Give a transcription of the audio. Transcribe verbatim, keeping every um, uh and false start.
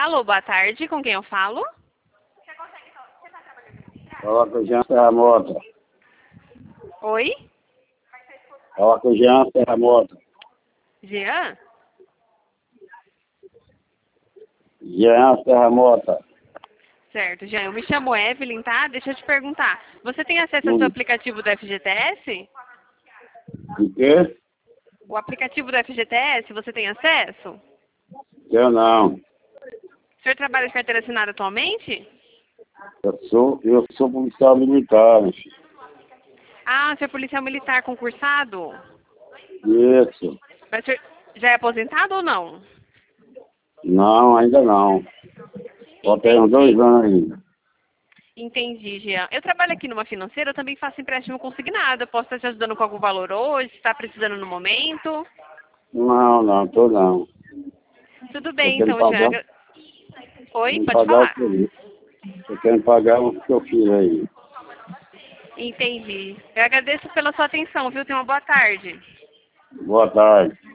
Alô, boa tarde. Com quem eu falo? Fala com o Jean Serramota. Oi? Fala com o Jean Serramota. Jean? Jean Serramota. Certo, Jean. Eu me chamo Evelyn, tá? Deixa eu te perguntar. Você tem acesso ao Hum. seu aplicativo do F G T S? De quê? O aplicativo do F G T S, você tem acesso? Eu não. O senhor trabalha de carteira assinada atualmente? Eu sou, eu sou policial militar, meu filho. Ah, o senhor é policial militar concursado? Isso. Mas o senhor já é aposentado ou não? Não, ainda não. Só tenho uns dois anos ainda. Entendi, Jean. Eu trabalho aqui numa financeira, eu também faço empréstimo consignado. Eu posso estar te ajudando com algum valor hoje, se está precisando no momento. Não, não, tô não. Tudo Eu bem, quero então, Jean. pagar, Agra- Oi, quero pode pagar o falar. que eu quero pagar o que eu fiz aí. Entendi. Eu agradeço pela sua atenção, viu? Tenha uma boa tarde. Boa tarde.